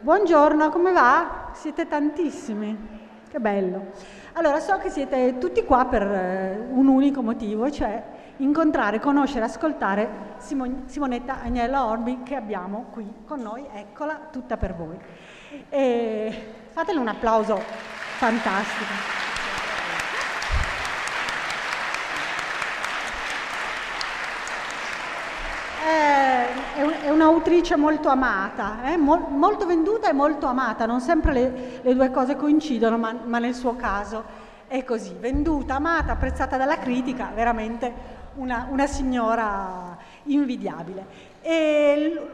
Buongiorno, come va? Siete tantissimi, che bello. Allora, so che siete tutti qua per un unico motivo, cioè incontrare, conoscere, ascoltare Simonetta Agnello Orbi, che abbiamo qui con noi, eccola, tutta per voi. E fatele un applauso fantastico. È un'autrice molto amata, molto venduta e molto amata, non sempre le due cose coincidono, ma nel suo caso è così, venduta, amata, apprezzata dalla critica, veramente una signora invidiabile. E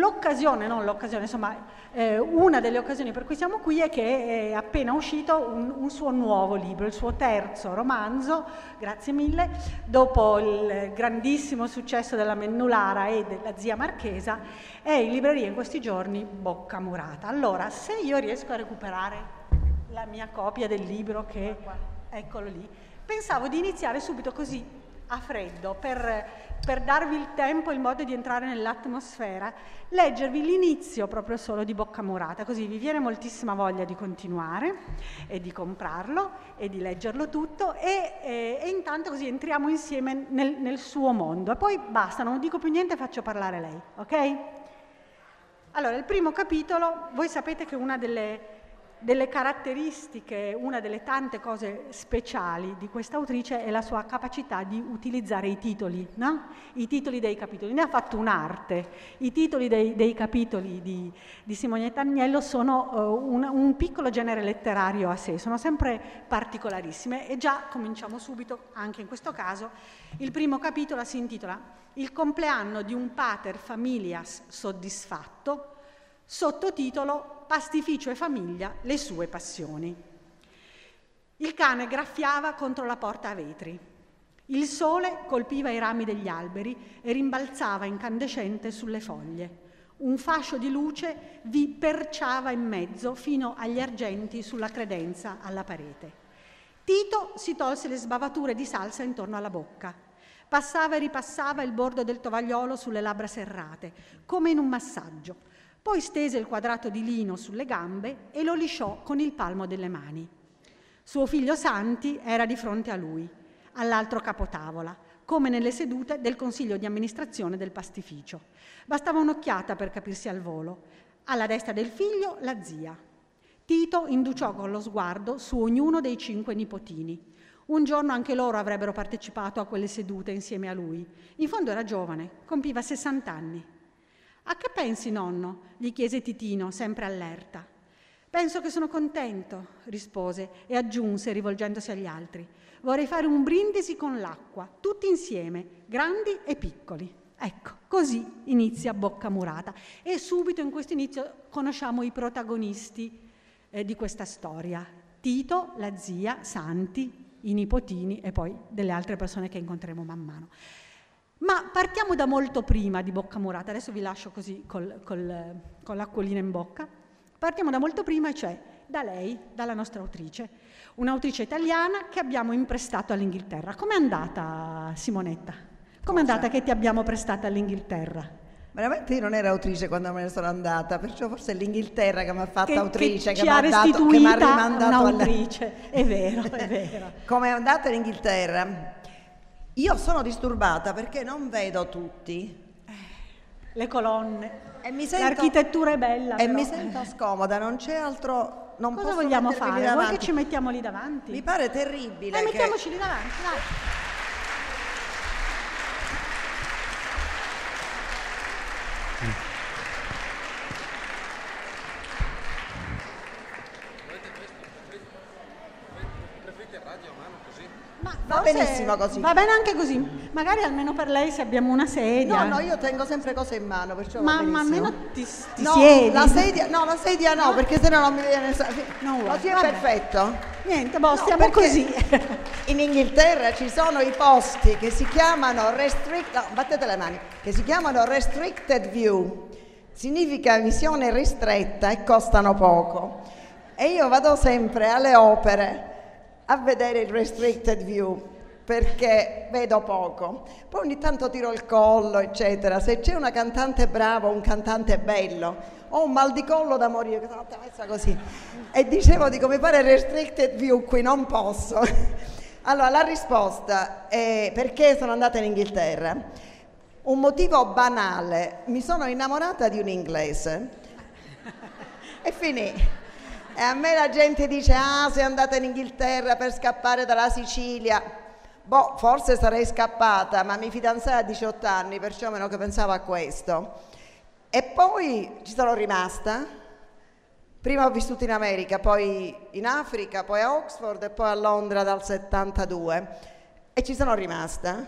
una delle occasioni per cui siamo qui è che è appena uscito un suo nuovo libro, il suo terzo romanzo, grazie mille, dopo il grandissimo successo della Mennulara e della Zia Marchesa, è in libreria in questi giorni Boccamurata. Allora, se io riesco a recuperare la mia copia del libro, che eccolo lì, pensavo di iniziare subito così, a freddo, per darvi il tempo e il modo di entrare nell'atmosfera, leggervi l'inizio proprio solo di Boccamurata, così vi viene moltissima voglia di continuare e di comprarlo e di leggerlo tutto e intanto così entriamo insieme nel suo mondo. E poi basta, non dico più niente, faccio parlare lei, ok? Allora, il primo capitolo, voi sapete che una delle caratteristiche, una delle tante cose speciali di questa autrice è la sua capacità di utilizzare i titoli, no? I titoli dei capitoli. Ne ha fatto un'arte. I titoli dei capitoli di Simonetta Agnello sono un piccolo genere letterario a sé, sono sempre particolarissime e già cominciamo subito, anche in questo caso. Il primo capitolo si intitola Il compleanno di un pater familias soddisfatto, sottotitolo Pastificio e famiglia, le sue passioni. Il cane graffiava contro la porta a vetri. Il sole colpiva i rami degli alberi e rimbalzava incandescente sulle foglie. Un fascio di luce vi perciava in mezzo fino agli argenti sulla credenza alla parete. Tito si tolse le sbavature di salsa intorno alla bocca. Passava e ripassava il bordo del tovagliolo sulle labbra serrate, come in un massaggio. Poi stese il quadrato di lino sulle gambe e lo lisciò con il palmo delle mani. Suo figlio Santi era di fronte a lui, all'altro capotavola, come nelle sedute del consiglio di amministrazione del pastificio. Bastava un'occhiata per capirsi al volo. Alla destra del figlio la zia. Tito indugiò con lo sguardo su ognuno dei 5 nipotini. Un giorno anche loro avrebbero partecipato a quelle sedute insieme a lui. In fondo era giovane, compiva 60 anni. «A che pensi, nonno?» gli chiese Titino, sempre allerta. «Penso che sono contento», rispose e aggiunse, rivolgendosi agli altri. «Vorrei fare un brindisi con l'acqua, tutti insieme, grandi e piccoli». Ecco, così inizia Boccamurata. E subito in questo inizio conosciamo i protagonisti di questa storia. Tito, la zia, Santi, i nipotini e poi delle altre persone che incontreremo man mano. Ma partiamo da molto prima di Boccamurata, adesso vi lascio così con l'acquolina in bocca. Partiamo da molto prima, cioè da lei, dalla nostra autrice, un'autrice italiana che abbiamo imprestato all'Inghilterra. Com'è andata, Simonetta? Com'è andata che ti abbiamo prestata all'Inghilterra? Veramente io non ero autrice quando me ne sono andata, perciò forse è l'Inghilterra che mi ha fatto autrice, che mi ha rimandato un'autrice. È vero, è vero. Come è andata l'Inghilterra? Io sono disturbata perché non vedo tutti. Le colonne, l'architettura è bella. E mi sento scomoda, non c'è altro. Non Cosa posso vogliamo fare? lì davanti. Vuoi che ci mettiamo lì davanti? Mi pare terribile. Mettiamoci lì davanti, dai. Va benissimo così. Va bene anche così. Magari almeno per lei se abbiamo una sedia. No, io tengo sempre cose in mano, perciò ma va benissimo. almeno ti siedi. La sedia no, perché sennò non mi viene. Così è perfetto. Niente, stiamo così. In Inghilterra ci sono i posti che si chiamano battete le mani, che si chiamano restricted view. Significa visione ristretta e costano poco. E io vado sempre alle opere a vedere il restricted view. perché vedo poco. Poi ogni tanto tiro il collo, eccetera. Se c'è una cantante brava o un cantante bello, ho un mal di collo da morire, che sono messa così. E dicevo, mi pare restricted view qui, non posso. Allora, la risposta è perché sono andata in Inghilterra. Un motivo banale, mi sono innamorata di un inglese. E finì. E a me la gente dice, sei andata in Inghilterra per scappare dalla Sicilia. Boh, forse sarei scappata, ma mi fidanzai a 18 anni, perciò meno che pensavo a questo. E poi ci sono rimasta. Prima ho vissuto in America, poi in Africa, poi a Oxford e poi a Londra dal 72. E ci sono rimasta.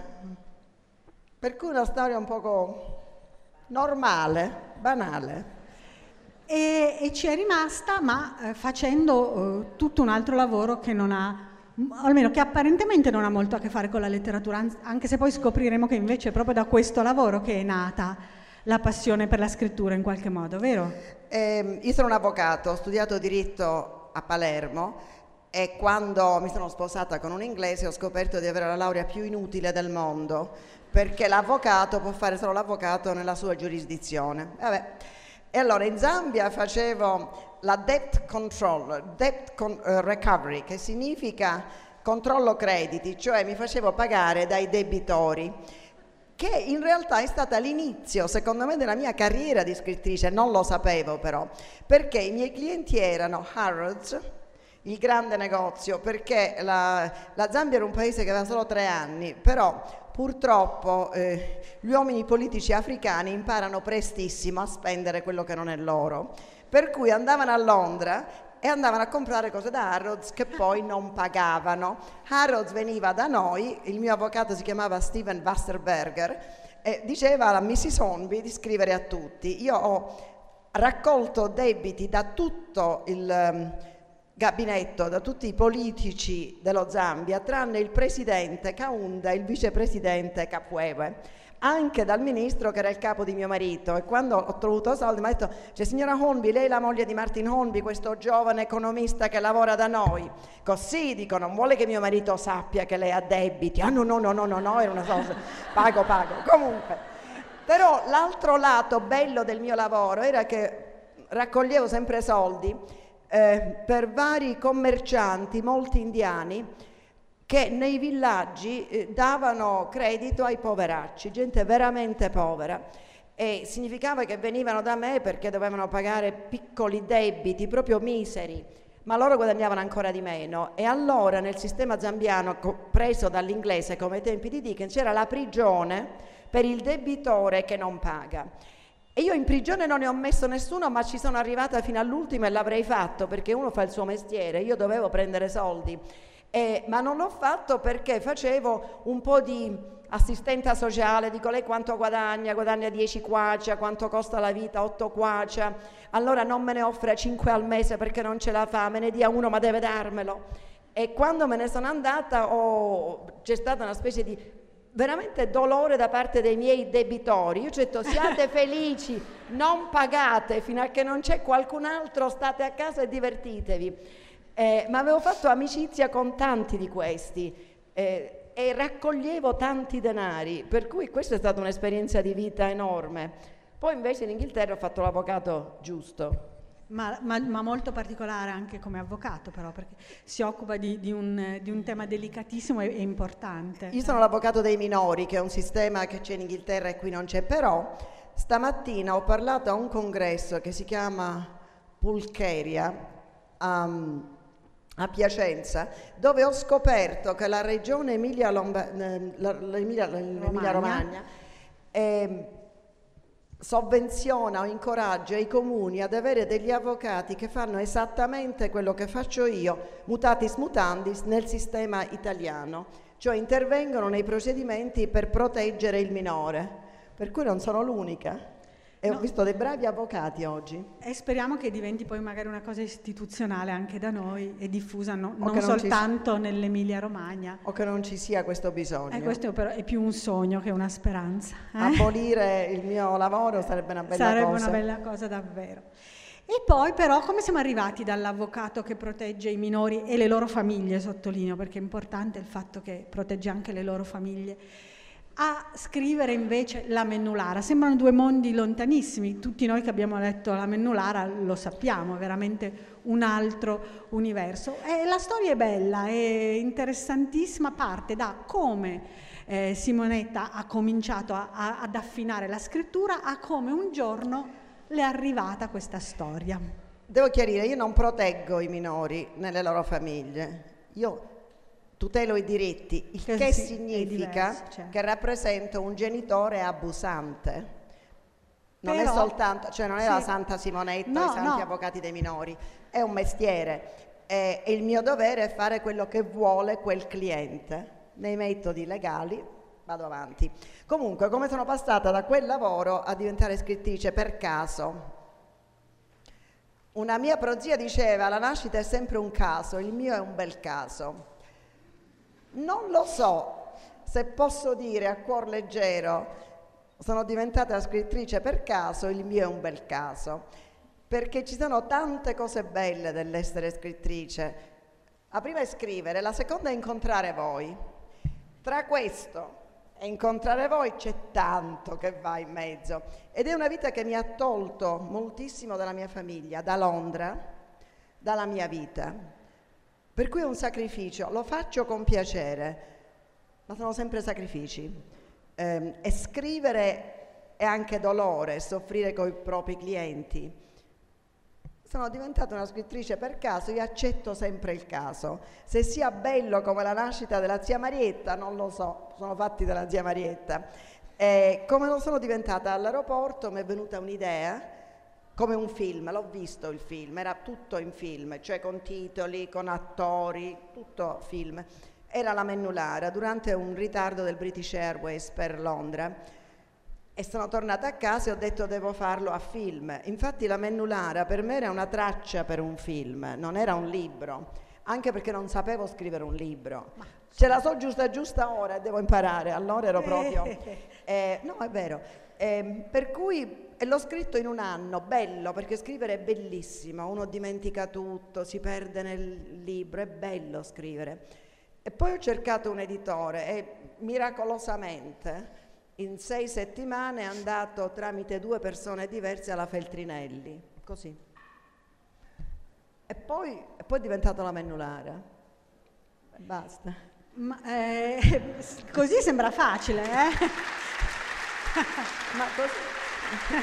Per cui una storia un poco normale, banale. E ci è rimasta, ma facendo tutto un altro lavoro che non ha, o almeno che apparentemente non ha molto a che fare con la letteratura, anche se poi scopriremo che invece è proprio da questo lavoro che è nata la passione per la scrittura in qualche modo, vero? Io sono un avvocato, ho studiato diritto a Palermo e quando mi sono sposata con un inglese ho scoperto di avere la laurea più inutile del mondo, perché l'avvocato può fare solo l'avvocato nella sua giurisdizione. Vabbè. E allora in Zambia facevo la debt recovery, che significa controllo crediti, cioè mi facevo pagare dai debitori, che in realtà è stata l'inizio, secondo me, della mia carriera di scrittrice. Non lo sapevo però, perché i miei clienti erano Harrods, il grande negozio, perché la Zambia era un paese che aveva solo 3 anni, però purtroppo gli uomini politici africani imparano prestissimo a spendere quello che non è loro, per cui andavano a Londra e andavano a comprare cose da Harrods che poi non pagavano. Harrods veniva da noi, il mio avvocato si chiamava Steven Wasserberger e diceva alla Mrs. Hornby di scrivere a tutti. Io ho raccolto debiti da tutto il gabinetto, da tutti i politici dello Zambia, tranne il presidente Kaunda e il vicepresidente Kapwewe, anche dal ministro che era il capo di mio marito. E quando ho trovato soldi mi ha detto, signora Hornby, lei è la moglie di Martin Hornby, questo giovane economista che lavora da noi. Così, dico, non vuole che mio marito sappia che lei ha debiti. No, era una cosa, pago. Comunque, però l'altro lato bello del mio lavoro era che raccoglievo sempre soldi per vari commercianti, molti indiani, che nei villaggi davano credito ai poveracci, gente veramente povera, e significava che venivano da me perché dovevano pagare piccoli debiti, proprio miseri, ma loro guadagnavano ancora di meno. E allora nel sistema zambiano, preso dall'inglese come ai tempi di Dickens, c'era la prigione per il debitore che non paga. E io in prigione non ne ho messo nessuno, ma ci sono arrivata fino all'ultimo e l'avrei fatto, perché uno fa il suo mestiere, io dovevo prendere soldi, ma non l'ho fatto perché facevo un po' di assistenta sociale, dico, lei quanto guadagna? Guadagna 10 kwacha, quanto costa la vita? 8 kwacha, allora non me ne offre 5 al mese perché non ce la fa, me ne dia uno ma deve darmelo. E quando me ne sono andata c'è stata una specie di veramente dolore da parte dei miei debitori. Io ho detto, siate felici, non pagate, fino a che non c'è qualcun altro state a casa e divertitevi. Ma avevo fatto amicizia con tanti di questi e raccoglievo tanti denari, per cui questa è stata un'esperienza di vita enorme. Poi invece in Inghilterra ho fatto l'avvocato giusto. Ma molto particolare anche come avvocato, però, perché si occupa di un tema delicatissimo e importante. Io sono l'avvocato dei minori, che è un sistema che c'è in Inghilterra e qui non c'è, però stamattina ho parlato a un congresso che si chiama Pulcheria a Piacenza, dove ho scoperto che la regione Emilia-Romagna sovvenziona o incoraggia i comuni ad avere degli avvocati che fanno esattamente quello che faccio io, mutatis mutandis, nel sistema italiano, cioè intervengono nei procedimenti per proteggere il minore, per cui non sono l'unica. E ho visto dei bravi avvocati oggi. E speriamo che diventi poi magari una cosa istituzionale anche da noi e diffusa non soltanto nell'Emilia Romagna. O che non ci sia questo bisogno. Questo però è più un sogno che una speranza. Abolire il mio lavoro sarebbe una bella cosa. Sarebbe una bella cosa davvero. E poi però come siamo arrivati dall'avvocato che protegge i minori e le loro famiglie, sottolineo perché è importante il fatto che protegge anche le loro famiglie, a scrivere invece La Mennulara? Sembrano due mondi lontanissimi, tutti noi che abbiamo letto La Mennulara lo sappiamo, è veramente un altro universo. E la storia è bella, è interessantissima, parte da come Simonetta ha cominciato ad affinare la scrittura a come un giorno le è arrivata questa storia. Devo chiarire, io non proteggo i minori nelle loro famiglie, io tutelo i diritti, il che significa diverso, certo, che rappresento un genitore abusante. Non però, è soltanto, cioè non è la Santa Simonetta, no, i santi no, avvocati dei minori, è un mestiere e il mio dovere è fare quello che vuole quel cliente. Nei metodi legali vado avanti. Comunque, come sono passata da quel lavoro a diventare scrittrice per caso? Una mia prozia diceva: la nascita è sempre un caso, il mio è un bel caso. Non lo so se posso dire a cuor leggero sono diventata scrittrice per caso, il mio è un bel caso, perché ci sono tante cose belle dell'essere scrittrice. La prima è scrivere, la seconda è incontrare voi. Tra questo e incontrare voi c'è tanto che va in mezzo ed è una vita che mi ha tolto moltissimo dalla mia famiglia, da Londra, dalla mia vita. Per cui è un sacrificio, lo faccio con piacere, ma sono sempre sacrifici. E scrivere è anche dolore, soffrire con i propri clienti. Sono diventata una scrittrice per caso, io accetto sempre il caso. Se sia bello come la nascita della zia Marietta, non lo so, sono fatti della zia Marietta. Come lo sono diventata all'aeroporto, mi è venuta un'idea, come un film, l'ho visto il film, era tutto in film, cioè con titoli, con attori, tutto film. Era La Mennulara, durante un ritardo del British Airways per Londra. E sono tornata a casa e ho detto devo farlo a film. Infatti La Mennulara per me era una traccia per un film, non era un libro, anche perché non sapevo scrivere un libro. Ce la so giusta ora e devo imparare, allora ero proprio... no, è vero. Per cui l'ho scritto in un anno, bello, perché scrivere è bellissimo, uno dimentica tutto, si perde nel libro, è bello scrivere. E poi ho cercato un editore e miracolosamente... in 6 settimane è andato tramite 2 persone diverse alla Feltrinelli, così. E poi è diventato La Mennulara. Basta. Ma, così sembra facile, eh? Ma così...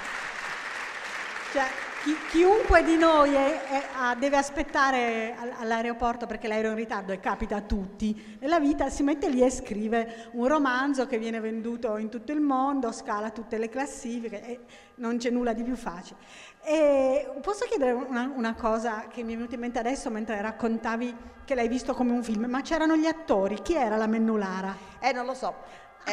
Cioè, chiunque di noi deve aspettare all'aeroporto perché l'aereo è in ritardo, e capita a tutti nella vita, si mette lì e scrive un romanzo che viene venduto in tutto il mondo, scala tutte le classifiche e non c'è nulla di più facile. E posso chiedere una cosa che mi è venuta in mente adesso mentre raccontavi che l'hai visto come un film, ma c'erano gli attori, chi era La Mennulara? Non lo so.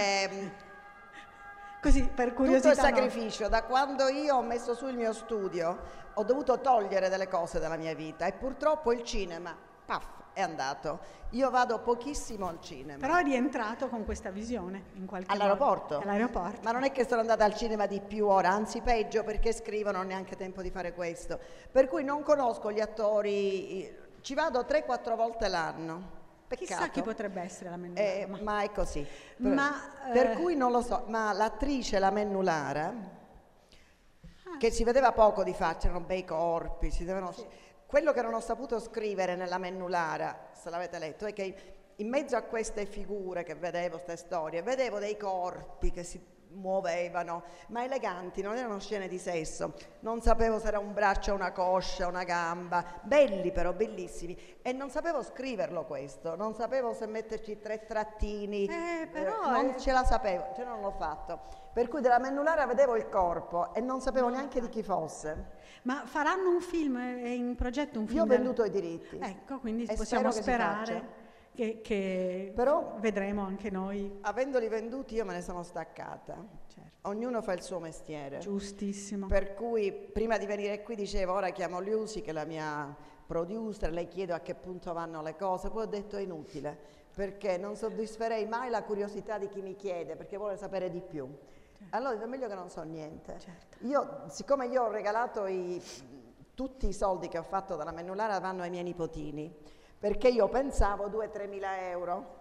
Così, per curiosità. Tutto il sacrificio, da quando io ho messo su il mio studio, ho dovuto togliere delle cose dalla mia vita e purtroppo il cinema, è andato. Io vado pochissimo al cinema. Però è rientrato con questa visione, in qualche all'aeroporto? modo. All'aeroporto. Ma non è che sono andata al cinema di più ora, anzi peggio, perché scrivo, non ho neanche tempo di fare questo. Per cui non conosco gli attori, ci vado 3-4 volte l'anno. Peccato. Chissà chi potrebbe essere La Mennulara. Ma è così. Per cui non lo so, ma l'attrice La Mennulara, che si vedeva poco di faccia, erano bei corpi, sì. Quello che non ho saputo scrivere nella Mennulara, se l'avete letto, è che in mezzo a queste figure che vedevo, queste storie, vedevo dei corpi che si muovevano, ma eleganti, non erano scene di sesso, non sapevo se era un braccio, una coscia, una gamba, belli però, bellissimi, e non sapevo scriverlo questo, non sapevo se metterci 3 trattini, non ce la sapevo, cioè non l'ho fatto, per cui della Mennulara vedevo il corpo e non sapevo neanche di chi fosse. Ma faranno un film, è in progetto un film? Io ho venduto i diritti. Ecco, quindi possiamo sperare che però vedremo anche noi. Avendoli venduti io me ne sono staccata. Certo. Ognuno fa il suo mestiere. Giustissimo. Per cui prima di venire qui dicevo ora chiamo Lucy che è la mia producer, le chiedo a che punto vanno le cose, poi ho detto è inutile perché non soddisferei mai la curiosità di chi mi chiede perché vuole sapere di più. Certo. Allora è meglio che non so niente. Certo. Siccome io ho regalato tutti i soldi che ho fatto dalla Mennulara vanno ai miei nipotini, perché io pensavo 2-3 mila euro.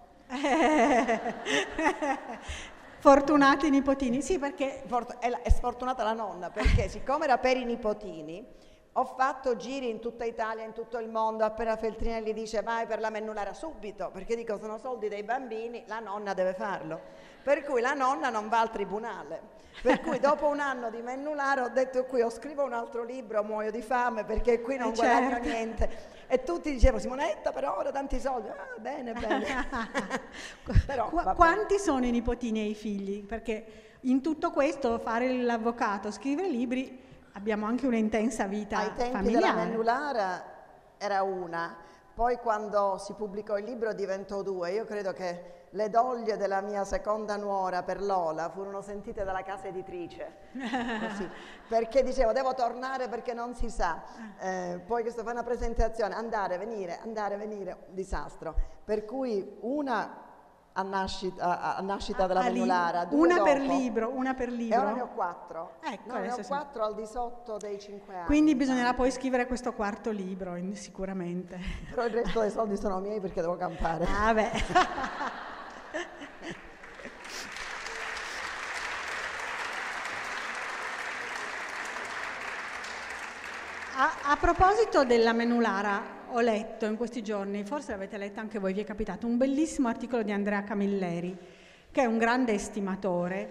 Fortunati i nipotini, sì, perché È sfortunata la nonna, perché siccome era per i nipotini, ho fatto giri in tutta Italia, in tutto il mondo. Appena Feltrinelli dice vai per la Mennulara, subito, perché dico sono soldi dei bambini, la nonna deve farlo. Per cui la nonna non va al tribunale. Per cui dopo un anno di Mennulara ho detto qui o scrivo un altro libro o muoio di fame, perché qui non guadagno certo. niente. E tutti dicevano Simonetta per ora tanti soldi. Ah, bene, bene. Però, quanti sono i nipotini e i figli? Perché in tutto questo fare l'avvocato, scrivere libri, abbiamo anche un'intensa vita ai tempi familiare. della Mennulara era una, poi quando si pubblicò il libro diventò due. Io credo che le doglie della mia seconda nuora per Lola furono sentite dalla casa editrice, così, perché dicevo devo tornare perché non si sa, poi che sto fa una presentazione, andare, venire, un disastro. Per cui una a nascita della Mennulara, due una dopo, per libro. e ora ne ho 4. Ecco, no, ne ho 4 al di sotto dei 5 anni. Quindi bisognerà poi scrivere questo quarto libro, sicuramente. Però il resto dei soldi sono miei perché devo campare. Ah, beh. A proposito della Mennulara, ho letto in questi giorni, forse l'avete letta anche voi, vi è capitato, un bellissimo articolo di Andrea Camilleri, che è un grande estimatore,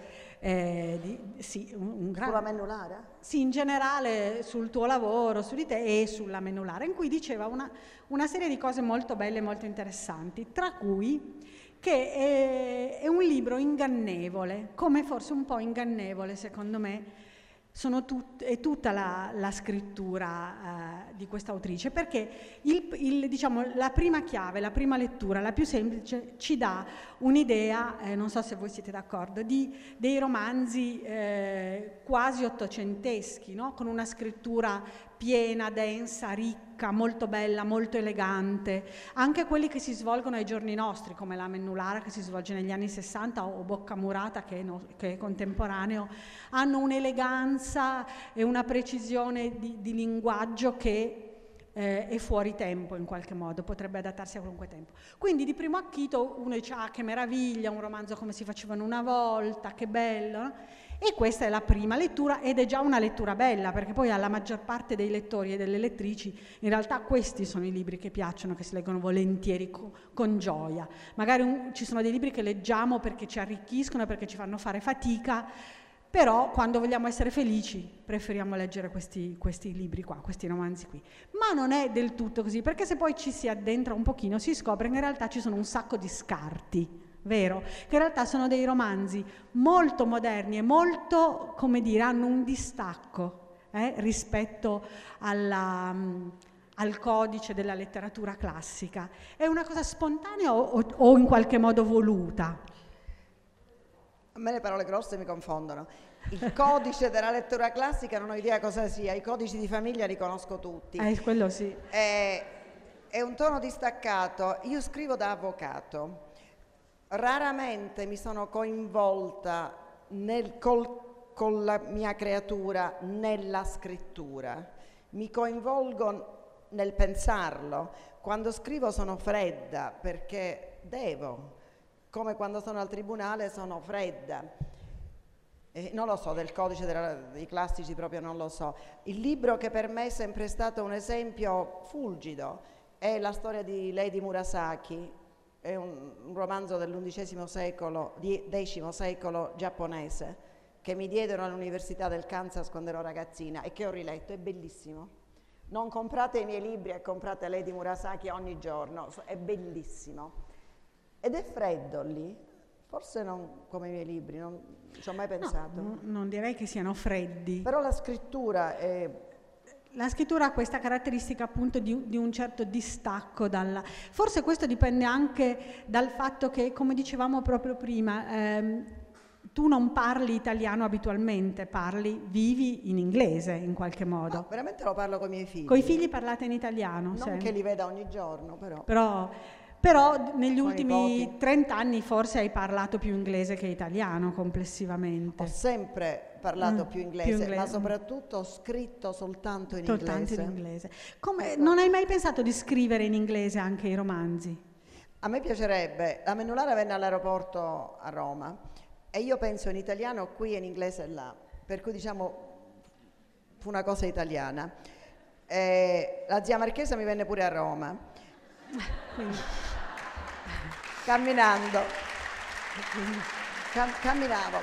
Sulla Mennulara? Sì, in generale sul tuo lavoro, su di te e sulla Mennulara, in cui diceva una serie di cose molto belle e molto interessanti, tra cui che è un libro ingannevole, come forse un po' ingannevole secondo me è tutta la scrittura di questa autrice, perché diciamo, la prima chiave, la prima lettura, la più semplice, ci dà un'idea, non so se voi siete d'accordo, dei romanzi quasi ottocenteschi, no? Con una scrittura piena, densa, ricca, molto bella, molto elegante, anche quelli che si svolgono ai giorni nostri, come la Mennulara che si svolge negli anni 60 o Boccamurata che è contemporaneo, hanno un'eleganza e una precisione di linguaggio che è fuori tempo in qualche modo, potrebbe adattarsi a qualunque tempo. Quindi di primo acchito uno dice ah che meraviglia, un romanzo come si facevano una volta, che bello, no? E questa è la prima lettura ed è già una lettura bella, perché poi alla maggior parte dei lettori e delle lettrici in realtà questi sono i libri che piacciono, che si leggono volentieri con gioia. Magari ci sono dei libri che leggiamo perché ci arricchiscono, perché ci fanno fare fatica, però quando vogliamo essere felici preferiamo leggere questi libri qua, questi romanzi qui. Ma non è del tutto così, perché se poi ci si addentra un pochino si scopre che in realtà ci sono un sacco di scarti, vero? Che in realtà sono dei romanzi molto moderni e molto, come dire, hanno un distacco rispetto al codice della letteratura classica. È una cosa spontanea o in qualche modo voluta? A me le parole grosse mi confondono. Il codice della lettura classica non ho idea cosa sia, i codici di famiglia li conosco tutti. Quello sì. È un tono distaccato. Io scrivo da avvocato. Raramente mi sono coinvolta con la mia creatura nella scrittura. Mi coinvolgo nel pensarlo. Quando scrivo sono fredda perché devo. Come quando sono al tribunale sono fredda. Non lo so, del codice dei classici proprio non lo so. Il libro che per me è sempre stato un esempio fulgido è la storia di Lady Murasaki, è un romanzo dell'undicesimo secolo, X secolo giapponese, che mi diedero all'Università del Kansas quando ero ragazzina e che ho riletto, è bellissimo. Non comprate i miei libri e comprate Lady Murasaki ogni giorno, è bellissimo. Ed è freddo lì, forse non come i miei libri, non ci ho mai pensato. No, non direi che siano freddi. Però la scrittura è... La scrittura ha questa caratteristica appunto di un certo distacco dalla... Forse questo dipende anche dal fatto che, come dicevamo proprio prima, tu non parli italiano abitualmente, vivi in inglese in qualche modo. No, veramente lo parlo con i miei figli. Con i figli parlate in italiano? Non che li veda ogni giorno, però... Però Però negli Con i ultimi pochi. 30 anni forse hai parlato più inglese che italiano complessivamente. Ho sempre parlato più inglese, più inglese. ma soprattutto ho scritto soltanto in Soltanto inglese. in inglese. Non hai mai pensato di scrivere in inglese anche i romanzi? A me piacerebbe, la Mennulara venne all'aeroporto a Roma e io penso in italiano qui e in inglese là, per cui diciamo fu una cosa italiana. La zia Marchesa mi venne pure a Roma, Quindi, camminando, camminavo,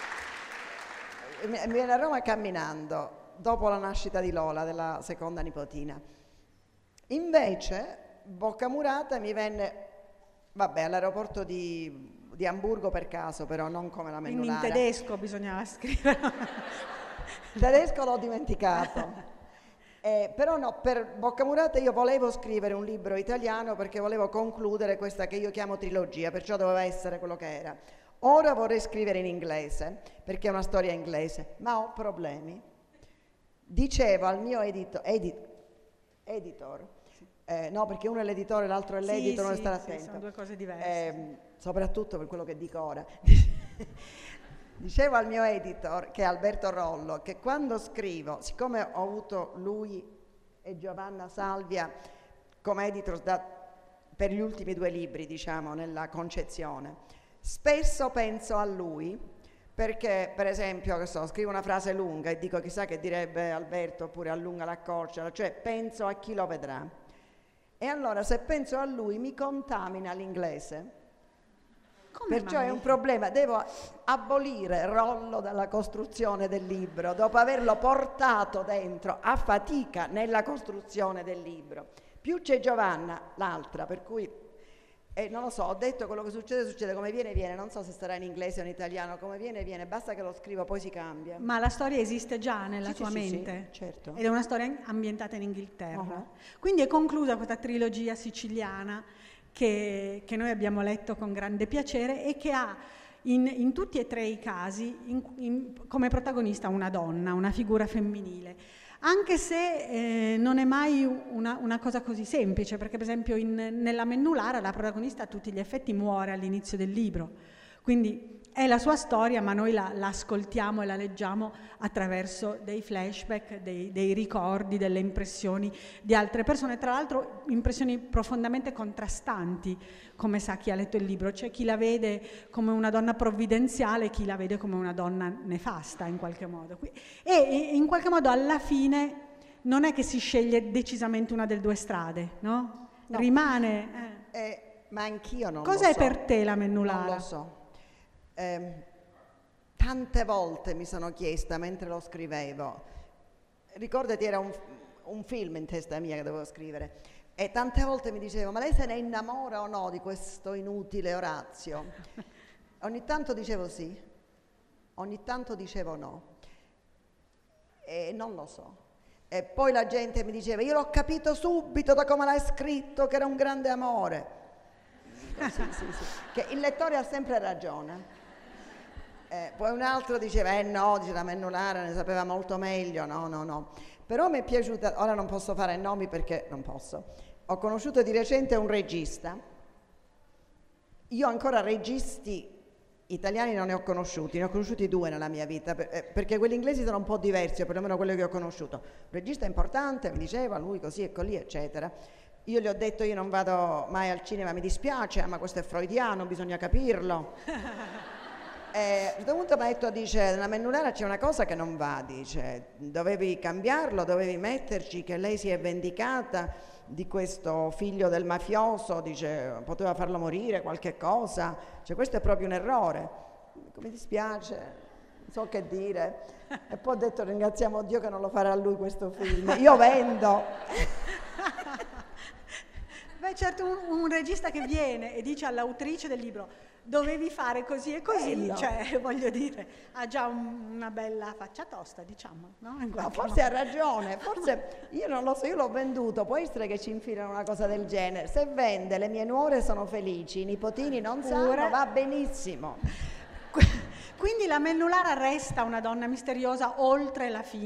mi venne a Roma camminando, dopo la nascita di Lola, della seconda nipotina. Invece, Boccamurata mi venne, vabbè, all'aeroporto di Amburgo per caso, però non come la quindi in Mennulara. tedesco bisognava scrivere. Il tedesco l'ho dimenticato. Però no, per Boccamurata io volevo scrivere un libro italiano perché volevo concludere questa che io chiamo trilogia, perciò doveva essere quello che era. Ora vorrei scrivere in inglese, perché è una storia inglese, ma ho problemi. Dicevo al mio editor, no, perché uno è l'editore, l'altro è l'editor, non stare attento. Sono due cose diverse. Soprattutto per quello che dico ora. Dicevo al mio editor, che è Alberto Rollo, che quando scrivo, siccome ho avuto lui e Giovanna Salvia come editor per gli ultimi 2 libri, diciamo, nella concezione, spesso penso a lui, perché per esempio, che so, scrivo una frase lunga e dico chissà che direbbe Alberto, oppure allunga l'accorcia, cioè penso a chi lo vedrà. E allora se penso a lui mi contamina l'inglese. Come Perciò mai? è un problema, devo abolire Rollo dalla costruzione del libro, dopo averlo portato dentro a fatica nella costruzione del libro. Più c'è Giovanna, l'altra, per cui non lo so, ho detto quello che succede, come viene, non so se sarà in inglese o in italiano, come viene, basta che lo scrivo, poi si cambia. Ma la storia esiste già nella tua Sì, mente? sì, certo. Ed è una storia ambientata in Inghilterra. Uh-huh. Quindi è conclusa questa trilogia siciliana che noi abbiamo letto con grande piacere e che ha in tutti e 3 i casi come protagonista una donna, una figura femminile. Anche se non è mai una cosa così semplice, perché per esempio nella Mennulara la protagonista a tutti gli effetti muore all'inizio del libro, quindi è la sua storia, ma noi la ascoltiamo e la leggiamo attraverso dei flashback, dei ricordi, delle impressioni di altre persone, tra l'altro impressioni profondamente contrastanti, come sa chi ha letto il libro. C'è chi la vede come una donna provvidenziale, chi la vede come una donna nefasta in qualche modo. E in qualche modo alla fine non è che si sceglie decisamente una delle 2 strade, no? No. Rimane... Ma anch'io non Cos'è lo so. per te la Mennulara? Non lo so. Tante volte mi sono chiesta mentre lo scrivevo, ricordati era un film in testa mia che dovevo scrivere, e tante volte mi dicevo: ma lei se ne innamora o no di questo inutile Orazio? Ogni tanto dicevo sì, ogni tanto dicevo no, e non lo so. E poi la gente mi diceva: io l'ho capito subito da come l'hai scritto che era un grande amore. Sì. Che il lettore ha sempre ragione. Poi un altro diceva: no, dice la Mennulara ne sapeva molto meglio. No. Però mi è piaciuta, ora non posso fare nomi perché non posso. Ho conosciuto di recente un regista. Io ancora registi italiani non ne ho conosciuti 2 nella mia vita, perché quelli inglesi sono un po' diversi, o perlomeno quelli che ho conosciuto. Un regista importante, mi diceva lui così e colì, eccetera. Io gli ho detto: io non vado mai al cinema, mi dispiace, ma questo è freudiano, bisogna capirlo. A un certo punto mi ha detto, dice, nella Mennulara c'è una cosa che non va, dice, dovevi cambiarlo, dovevi metterci che lei si è vendicata di questo figlio del mafioso, dice, poteva farlo morire, qualche cosa, cioè questo è proprio un errore. Mi dispiace, non so che dire. E poi ho detto: ringraziamo Dio che non lo farà lui questo film, io vendo. Beh, certo, un regista che viene e dice all'autrice del libro: dovevi fare così e così, Bello. cioè voglio dire, ha già una bella faccia tosta, diciamo, no? No, forse ha ragione, forse io non lo so, io l'ho venduto, può essere che ci infilano una cosa del genere. Se vende, le mie nuore sono felici, i nipotini non sanno, va benissimo. Quindi la Mennulara resta una donna misteriosa oltre la fine,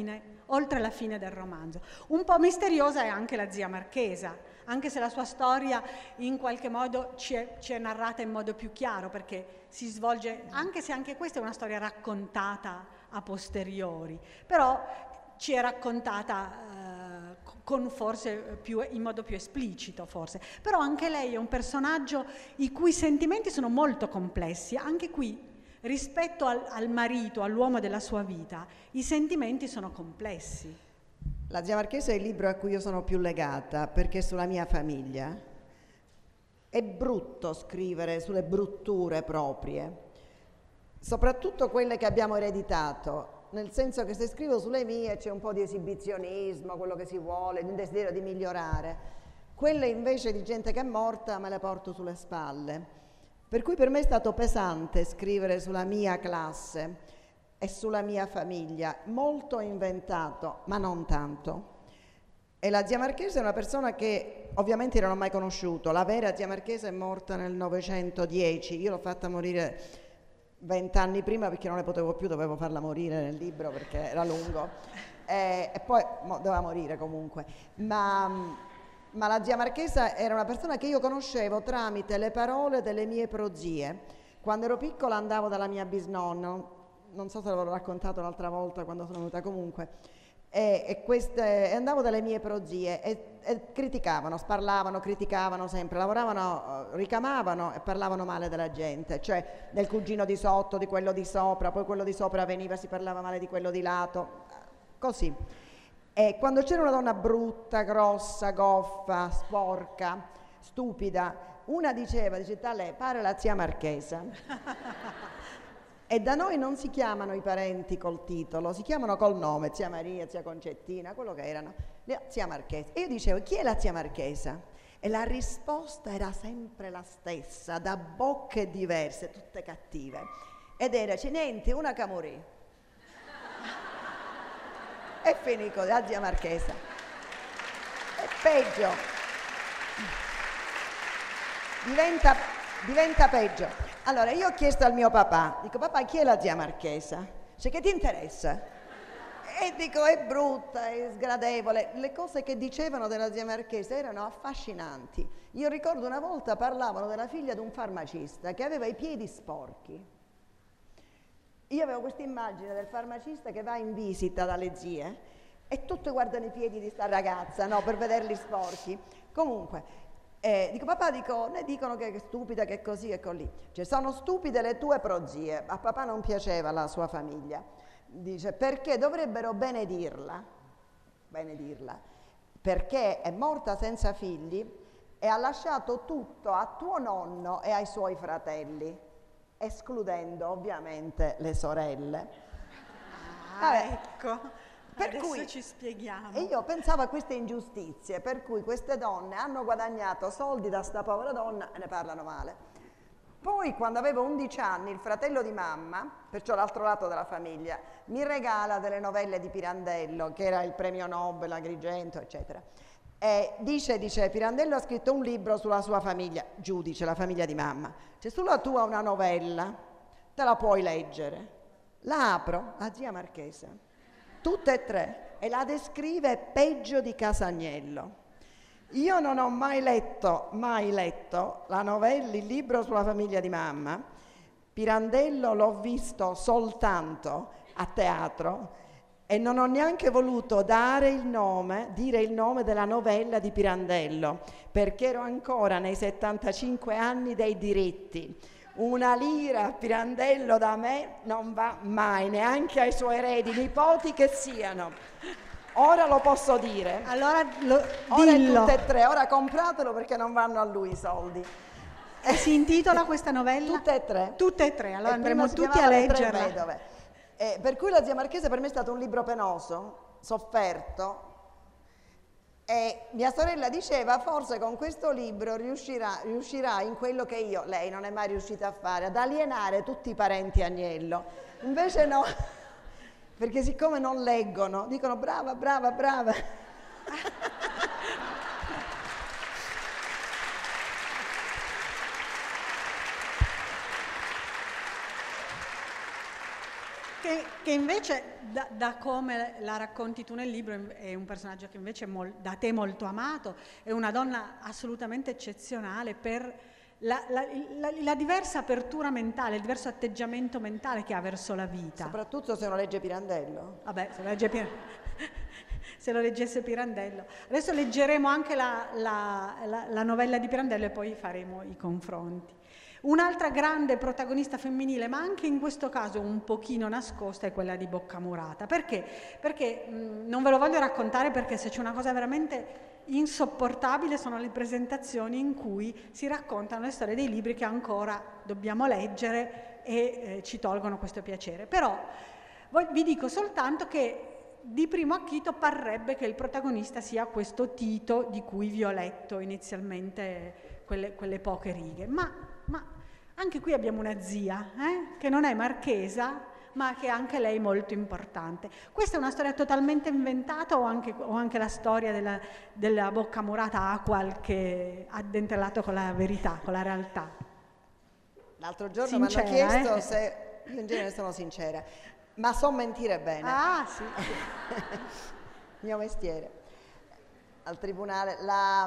oltre la fine del romanzo. Un po' misteriosa è anche la zia Marchesa, anche se la sua storia in qualche modo ci è narrata in modo più chiaro, perché si svolge, anche se anche questa è una storia raccontata a posteriori, però ci è raccontata con forse in modo più esplicito forse. Però anche lei è un personaggio i cui sentimenti sono molto complessi, anche qui rispetto al marito, all'uomo della sua vita, i sentimenti sono complessi. La zia Marchesa è il libro a cui io sono più legata, perché è sulla mia famiglia. È brutto scrivere sulle brutture proprie, soprattutto quelle che abbiamo ereditato, nel senso che se scrivo sulle mie c'è un po' di esibizionismo, quello che si vuole, un desiderio di migliorare. Quelle invece di gente che è morta me le porto sulle spalle. Per cui per me è stato pesante scrivere sulla mia classe e sulla mia famiglia, molto inventato, ma non tanto. E la zia Marchesa è una persona che ovviamente non ho mai conosciuto. La vera zia Marchesa è morta nel 910, io l'ho fatta morire 20 anni prima perché non ne potevo più, dovevo farla morire nel libro perché era lungo. E poi doveva morire comunque. Ma la zia Marchesa era una persona che io conoscevo tramite le parole delle mie prozie. Quando ero piccola andavo dalla mia bisnonna, non so se l'avevo raccontato l'altra volta quando sono venuta comunque, e andavo dalle mie prozie e criticavano, sparlavano, criticavano sempre, lavoravano, ricamavano e parlavano male della gente, cioè del cugino di sotto, di quello di sopra, poi quello di sopra veniva, si parlava male di quello di lato, così. E quando c'era una donna brutta, grossa, goffa, sporca, stupida, una dice, tale, pare la zia Marchesa. E da noi non si chiamano i parenti col titolo, si chiamano col nome, zia Maria, zia Concettina, quello che erano, zia Marchesa. E io dicevo, chi è la zia Marchesa? E la risposta era sempre la stessa, da bocche diverse, tutte cattive. Ed era, c'è niente, una che morì. E finì con la zia Marchesa. E peggio. Diventa peggio. Allora, io ho chiesto al mio papà, dico, papà, chi è la zia Marchesa? Cioè, che ti interessa? E dico, è brutta, è sgradevole. Le cose che dicevano della zia Marchesa erano affascinanti. Io ricordo una volta parlavano della figlia di un farmacista che aveva i piedi sporchi. Io avevo questa immagine del farmacista che va in visita dalle zie e tutte guardano i piedi di sta ragazza, no, per vederli sporchi. Comunque, dico, papà, ne dicono che è stupida, che è così e così. Cioè, sono stupide le tue prozie. A papà non piaceva la sua famiglia. Dice, perché dovrebbero benedirla, perché è morta senza figli e ha lasciato tutto a tuo nonno e ai suoi fratelli, escludendo ovviamente le sorelle. Ecco. Per adesso cui, ci spieghiamo. E io pensavo a queste ingiustizie, per cui queste donne hanno guadagnato soldi da sta povera donna e ne parlano male. Poi, quando avevo 11 anni, il fratello di mamma, perciò l'altro lato della famiglia, mi regala delle novelle di Pirandello, che era il premio Nobel, Agrigento, eccetera. E dice, Pirandello ha scritto un libro sulla sua famiglia, giudice, la famiglia di mamma. C'è sulla tua una novella, te la puoi leggere. La apro, la zia Marchesa, tutte e tre, e la descrive peggio di Casagnello. Io non ho mai letto la novella, il libro sulla famiglia di mamma. Pirandello l'ho visto soltanto a teatro e non ho neanche voluto dire il nome della novella di Pirandello, perché ero ancora nei 75 anni dei diritti. Una lira a Pirandello da me non va mai, neanche ai suoi eredi, nipoti che siano. Ora lo posso dire. Allora ora dillo. Tutte e tre, ora compratelo perché non vanno a lui i soldi. E si intitola questa novella? Tutte e tre. Tutte e tre, allora andremo tutti a Le tre leggerla. vedove. Per cui la zia Marchesa per me è stato un libro penoso, sofferto, e mia sorella diceva forse con questo libro riuscirà in quello che lei non è mai riuscita a fare, ad alienare tutti i parenti Agnello. Invece no, perché siccome non leggono, dicono brava, brava, brava. Che che invece, da come la racconti tu nel libro, è un personaggio che invece è da te molto amato, è una donna assolutamente eccezionale per la diversa apertura mentale, il diverso atteggiamento mentale che ha verso la vita. Soprattutto se lo legge Pirandello. Vabbè, se lo leggesse Pirandello. Adesso leggeremo anche la novella di Pirandello e poi faremo i confronti. Un'altra grande protagonista femminile, ma anche in questo caso un pochino nascosta, è quella di Boccamurata. Perché? Perché non ve lo voglio raccontare, perché se c'è una cosa veramente insopportabile sono le presentazioni in cui si raccontano le storie dei libri che ancora dobbiamo leggere e ci tolgono questo piacere. Però vi dico soltanto che di primo acchito parrebbe che il protagonista sia questo Tito di cui vi ho letto inizialmente quelle poche righe, ma anche qui abbiamo una zia che non è marchesa, ma che è anche lei molto importante. Questa è una storia totalmente inventata o anche la storia della Boccamurata ha qualche addentellato con la verità, con la realtà? L'altro giorno mi hanno chiesto se... Io in genere sono sincera, ma so mentire bene. Ah, sì. Mio mestiere. Al tribunale,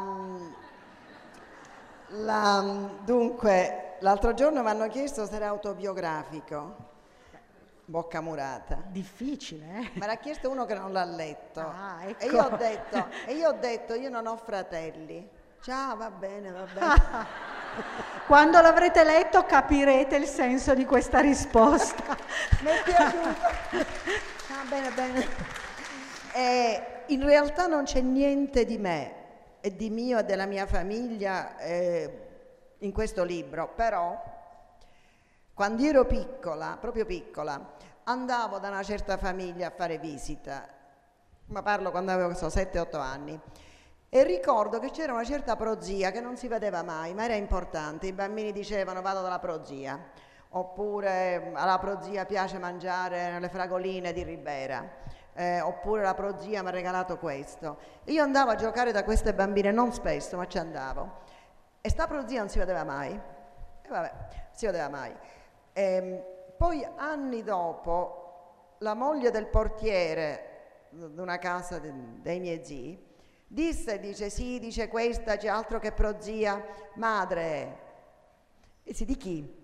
dunque, l'altro giorno mi hanno chiesto se era autobiografico, Boccamurata. Difficile, eh? Me l'ha chiesto uno che non l'ha letto. Ah, ecco. E io ho detto, io non ho fratelli. Ciao, va bene. Quando l'avrete letto capirete il senso di questa risposta. Mi è piaciuto. Bene. In realtà non c'è niente di me e di mio e della mia famiglia in questo libro, però quando ero piccola, proprio piccola, andavo da una certa famiglia a fare visita, ma parlo quando avevo 7-8 anni, e ricordo che c'era una certa prozia che non si vedeva mai, ma era importante. I bambini dicevano vado dalla prozia, oppure alla prozia piace mangiare le fragoline di Ribera, oppure la prozia mi ha regalato questo. Io andavo a giocare da queste bambine, non spesso, ma ci andavo, e sta prozia non si vedeva mai, e vabbè, si vedeva mai. Poi anni dopo la moglie del portiere di una casa dei miei zii dice questa c'è altro che prozia, madre. E si di chi?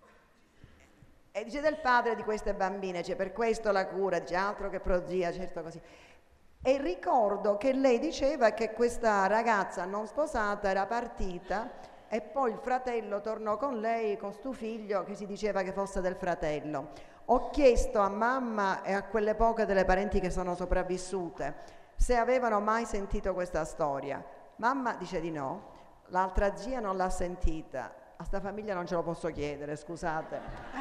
E dice del padre di queste bambine, c'è per questo la cura, dice altro che prozia, certo così. E ricordo che lei diceva che questa ragazza non sposata era partita e poi il fratello tornò con lei, con sto figlio che si diceva che fosse del fratello. Ho chiesto a mamma e a quelle poche delle parenti che sono sopravvissute se avevano mai sentito questa storia. Mamma dice di no, l'altra zia non l'ha sentita, a sta famiglia non ce lo posso chiedere, scusate.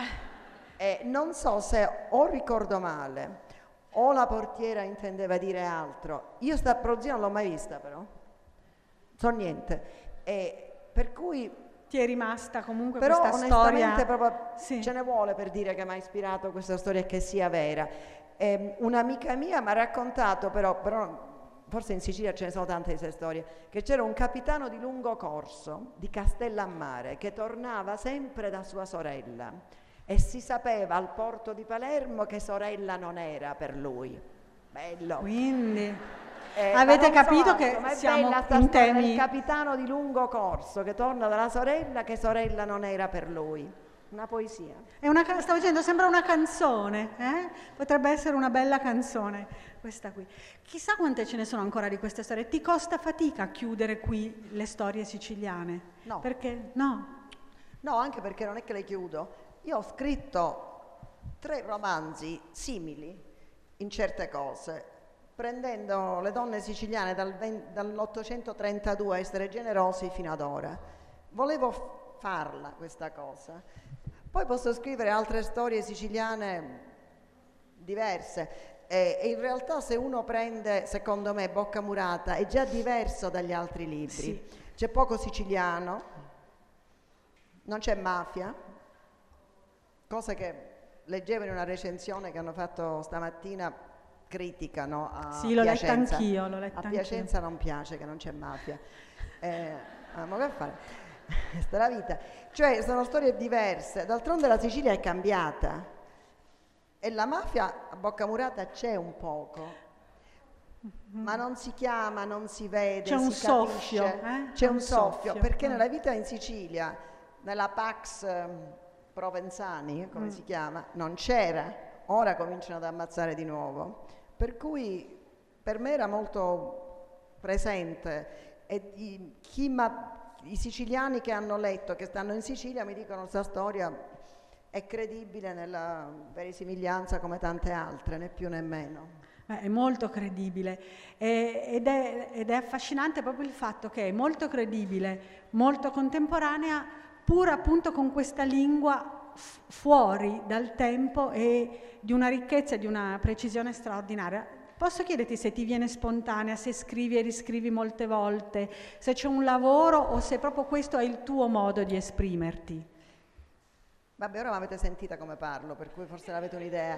Non so se o ricordo male o la portiera intendeva dire altro. Io sta prozia non l'ho mai vista, però so niente, per cui ti è rimasta comunque però questa storia. Proprio sì. Ce ne vuole per dire che mi ha ispirato questa storia e che sia vera. Un'amica mia mi ha raccontato, però forse in Sicilia ce ne sono tante di queste storie, che c'era un capitano di lungo corso di Castellammare che tornava sempre da sua sorella e si sapeva al porto di Palermo che sorella non era per lui. Bello. Quindi avete capito che siamo in temi. Il capitano di lungo corso che torna dalla sorella che sorella non era per lui. Una poesia. Stavo dicendo, sembra una canzone, Potrebbe essere una bella canzone questa qui. Chissà quante ce ne sono ancora di queste storie. Ti costa fatica chiudere qui le storie siciliane? No. Perché? No. No, anche perché non è che le chiudo. Io ho scritto 3 romanzi simili in certe cose, prendendo le donne siciliane dall'832 a essere generosi fino ad ora. Volevo farla questa cosa. Poi posso scrivere altre storie siciliane diverse e in realtà se uno prende, secondo me, Boccamurata è già diverso dagli altri libri. Sì. C'è poco siciliano, non c'è mafia, cosa che leggevo in una recensione che hanno fatto stamattina, critica, no, a sì, l'ho letta anch'io. A Piacenza non piace che non c'è mafia. Ma che fare? Questa è la vita. Cioè sono storie diverse, d'altronde la Sicilia è cambiata E la mafia a Boccamurata c'è un poco, ma non si chiama, non si vede, c'è un si soffio, capisce. C'è un soffio, perché eh. nella vita in Sicilia, nella Pax Provenzani, come si chiama, non c'era, ora cominciano ad ammazzare di nuovo, per cui per me era molto presente e i siciliani che hanno letto, che stanno in Sicilia, mi dicono questa storia è credibile nella verisimiglianza come tante altre, né più né meno. È molto credibile ed è affascinante proprio il fatto che è molto credibile, molto contemporanea, pur appunto con questa lingua fuori dal tempo e di una ricchezza e di una precisione straordinaria. Posso chiederti se ti viene spontanea, se scrivi e riscrivi molte volte, se c'è un lavoro o se proprio questo è il tuo modo di esprimerti? Vabbè, ora mi avete sentita come parlo, per cui forse avete un'idea.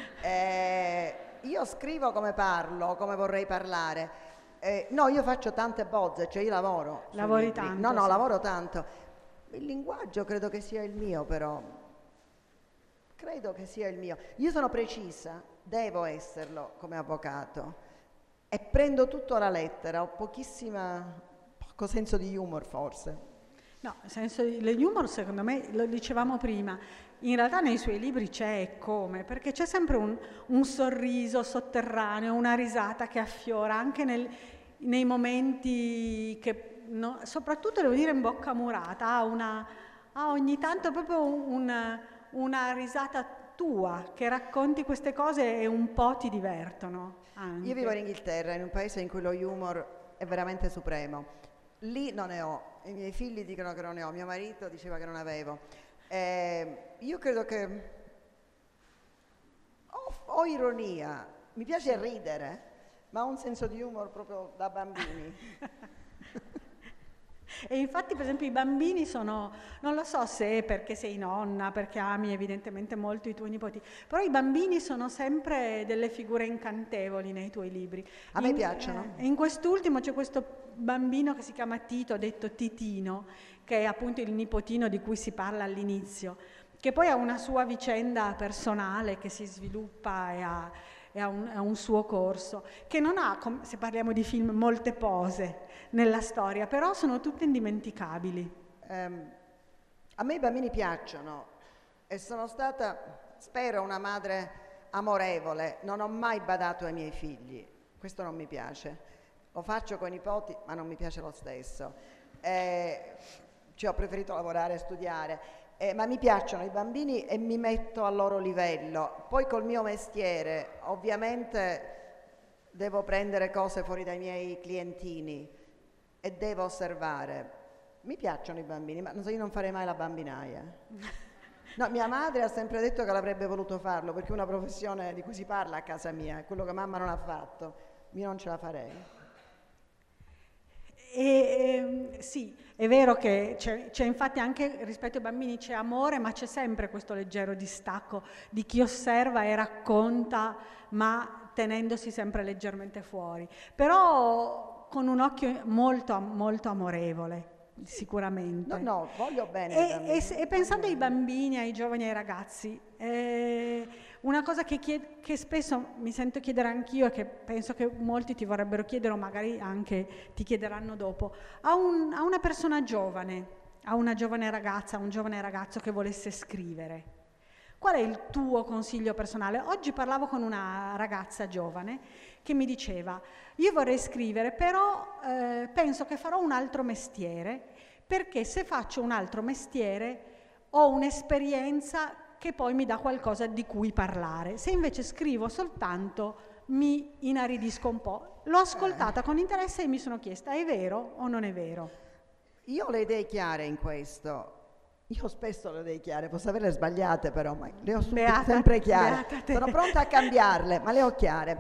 Io scrivo come parlo, come vorrei parlare. No, io faccio tante bozze, cioè io lavoro. Lavori tanto? No, sì. lavoro tanto. Il linguaggio credo che sia il mio, però. Credo che sia il mio. Io sono precisa, devo esserlo come avvocato. E prendo tutto alla lettera, ho poco senso di humor forse. No, nel senso, l'humor secondo me, lo dicevamo prima, in realtà nei suoi libri c'è e come, perché c'è sempre un sorriso sotterraneo, una risata che affiora anche nei momenti che, soprattutto devo dire in Boccamurata, ha ogni tanto proprio una risata tua, che racconti queste cose e un po' ti divertono anche. Io vivo in Inghilterra, in un paese in cui lo humor è veramente supremo. Lì non ne ho, i miei figli dicono che non ne ho, mio marito diceva che non avevo. Io credo che ho ironia, mi piace ridere, ma ho un senso di humor proprio da bambini. E infatti per esempio i bambini sono, non lo so se perché sei nonna, perché ami evidentemente molto i tuoi nipoti, però i bambini sono sempre delle figure incantevoli nei tuoi libri. A me piacciono. In quest'ultimo c'è questo bambino che si chiama Tito, detto Titino, che è appunto il nipotino di cui si parla all'inizio, che poi ha una sua vicenda personale che si sviluppa e ha un suo corso, che non ha, se parliamo di film, molte pose nella storia, però sono tutte indimenticabili. A me i bambini piacciono e sono stata, spero, una madre amorevole, non ho mai badato ai miei figli, questo non mi piace. Lo faccio con i nipoti, ma non mi piace lo stesso. Ci ho preferito lavorare e studiare. Ma mi piacciono i bambini e mi metto al loro livello. Poi col mio mestiere, ovviamente, devo prendere cose fuori dai miei clientini e devo osservare. Mi piacciono i bambini, ma io non farei mai la bambinaia. No, mia madre ha sempre detto che l'avrebbe voluto farlo, perché è una professione di cui si parla a casa mia, è quello che mamma non ha fatto. Io non ce la farei. Sì, è vero che c'è infatti anche rispetto ai bambini c'è amore, ma c'è sempre questo leggero distacco di chi osserva e racconta, ma tenendosi sempre leggermente fuori. Però con un occhio molto, molto amorevole, sicuramente. No, voglio bene. E pensando ai bambini, ai giovani, ai ragazzi, una cosa che spesso mi sento chiedere anch'io e che penso che molti ti vorrebbero chiedere o magari anche ti chiederanno dopo, a una persona giovane, a una giovane ragazza, a un giovane ragazzo che volesse scrivere, qual è il tuo consiglio personale? Oggi parlavo con una ragazza giovane che mi diceva, io vorrei scrivere, però penso che farò un altro mestiere, perché se faccio un altro mestiere ho un'esperienza che poi mi dà qualcosa di cui parlare. Se invece scrivo soltanto mi inaridisco un po'. L'ho ascoltata con interesse e mi sono chiesta, è vero o non è vero? Io ho le idee chiare in questo. Io spesso ho le idee chiare, posso averle sbagliate però, ma le ho sempre chiare. Sono pronta a cambiarle, ma le ho chiare.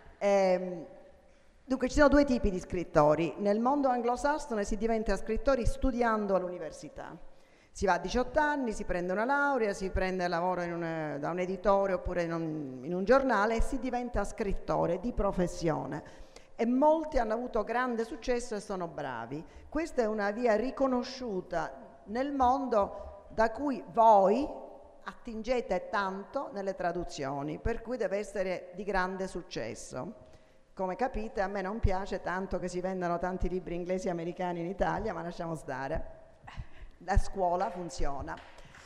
Dunque ci sono due tipi di scrittori. Nel mondo anglosassone si diventa scrittori studiando all'università. Si va a 18 anni, si prende una laurea, si prende lavoro da un editore oppure in un giornale e si diventa scrittore di professione. E molti hanno avuto grande successo e sono bravi. Questa è una via riconosciuta nel mondo da cui voi attingete tanto nelle traduzioni, per cui deve essere di grande successo. Come capite, a me non piace tanto che si vendano tanti libri inglesi e americani in Italia, ma lasciamo stare. La scuola funziona.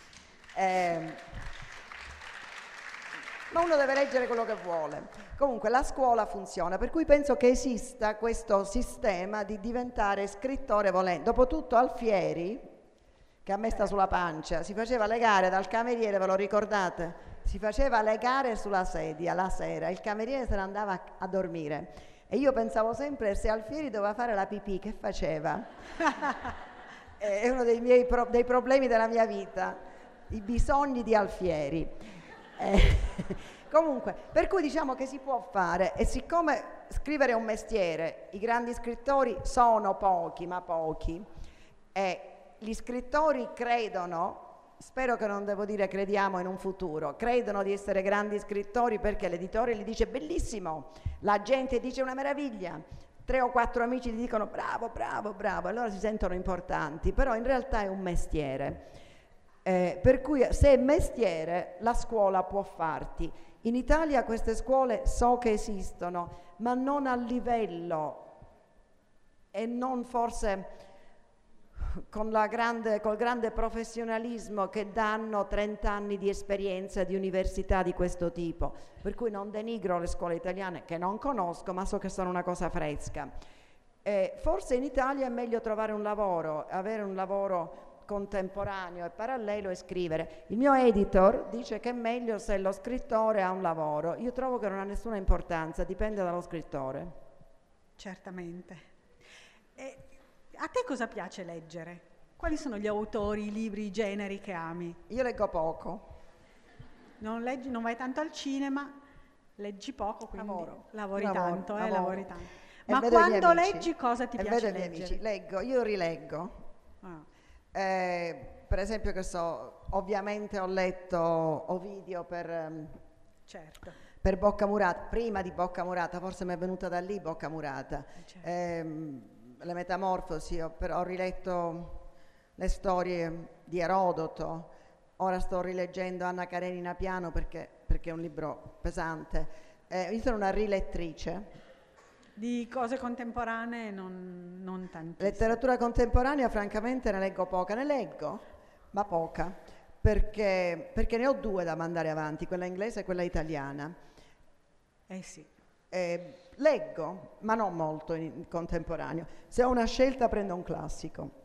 Ma uno deve leggere quello che vuole. Comunque la scuola funziona, per cui penso che esista questo sistema di diventare scrittore volendo. Dopotutto Alfieri, che a me sta sulla pancia, si faceva legare dal cameriere, ve lo ricordate? Si faceva legare sulla sedia la sera, il cameriere se ne andava a dormire. E io pensavo sempre, se Alfieri doveva fare la pipì, che faceva? È uno dei problemi della mia vita, i bisogni di Alfieri. Comunque, per cui diciamo che si può fare, e siccome scrivere è un mestiere, i grandi scrittori sono pochi, ma pochi, e gli scrittori credono, spero che non devo dire crediamo in un futuro, credono di essere grandi scrittori perché l'editore gli dice bellissimo, la gente dice una meraviglia, 3 o 4 amici gli dicono bravo, bravo, bravo, allora si sentono importanti, però in realtà è un mestiere. Per cui se è mestiere la scuola può farti. In Italia queste scuole so che esistono, ma non a livello e non forse col grande professionalismo che danno 30 anni di esperienza di università di questo tipo, per cui non denigro le scuole italiane che non conosco, ma so che sono una cosa fresca. Forse in Italia è meglio trovare un lavoro, avere un lavoro contemporaneo e parallelo e scrivere. Il mio editor dice che è meglio se lo scrittore ha un lavoro. Io trovo che non ha nessuna importanza, dipende dallo scrittore. Certamente. A te cosa piace leggere? Quali sono gli autori, i libri, i generi che ami? Io leggo poco. Non leggi, non vai tanto al cinema, leggi poco, quindi lavori tanto. Ma quando leggi cosa ti piace leggere? Leggo, io rileggo. Per esempio ovviamente ho letto Ovidio per Boccamurata, prima di Boccamurata, forse mi è venuta da lì Boccamurata. Le Metamorfosi, ho riletto le storie di Erodoto, ora sto rileggendo Anna Karenina Piano perché è un libro pesante. Io sono una rilettrice. Di cose contemporanee non tantissimo. Letteratura contemporanea francamente ne leggo poca, ma poca, perché ne ho 2 da mandare avanti, quella inglese e quella italiana. Sì. Leggo, ma non molto in contemporaneo. Se ho una scelta prendo un classico.